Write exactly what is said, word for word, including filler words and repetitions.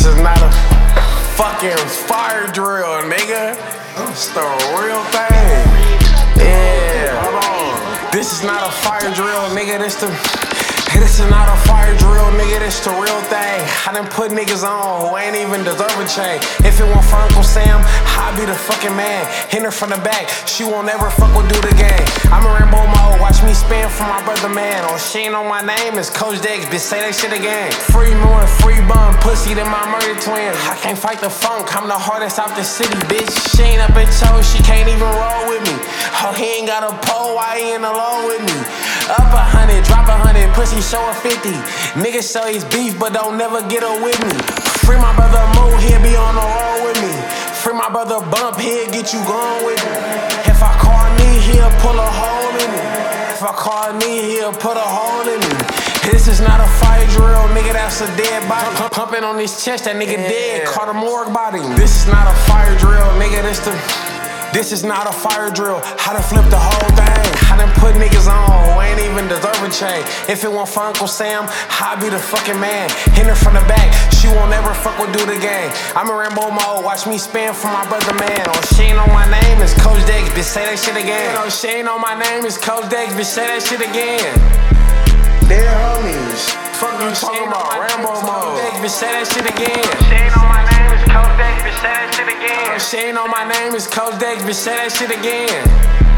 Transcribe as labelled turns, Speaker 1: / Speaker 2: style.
Speaker 1: is not a fucking fire drill, nigga. It's the real thing. Yeah, hold on. This is not a fire drill, nigga. This the This is not a fire drill, nigga, this the real thing. I done put niggas on who ain't even deserve a chain. If it weren't for Uncle Sam, I'd be the fucking man. Hit her from the back, she won't ever fuck with do the game. I'm a Rambo mode, watch me spin for my brother, man. Oh, she ain't on my name, it's Coach Dex, bitch, say that shit again. Free more, free bum, pussy than my murder twin. I can't fight the funk, I'm the hardest out the city, bitch. She ain't up at toe, she can't even roll with me. Oh, he ain't got a pole, why he in alone with me? Up a hundred, drop a hundred, pussy show a fifty. Niggas show his beef, but don't never get her with me. Free my brother Mo, he'll be on the road with me. Free my brother Bump, he'll get you going with me. If I call me, he'll pull a hole in me. If I call me, he'll put a hole in me. This is not a fire drill, nigga, that's a dead body. Pumping on his chest, that nigga dead, caught a morgue body. This is not a fire drill, nigga, this the This is not a fire drill, I done flipped the whole thing. I done put niggas on who ain't even deserve a chain. If it weren't for Uncle Sam, I'd be the fucking man. Hit her from the back, she won't ever fuck with do the game. I'm a Rambo mode, watch me spin for my brother, man. Oh, she ain't on my name, it's Coach Dex, bitch, say that shit again. Oh, she ain't on my name, it's Coach Dex, bitch, say that shit again. Dear homies, fuck you talking about, Rambo mode. Dex, bitch, say that shit again. She ain't on my name, it's Coach Dex, bitch, say that shit again. She ain't on my name, it's Coach Dex, bitch, say that shit again.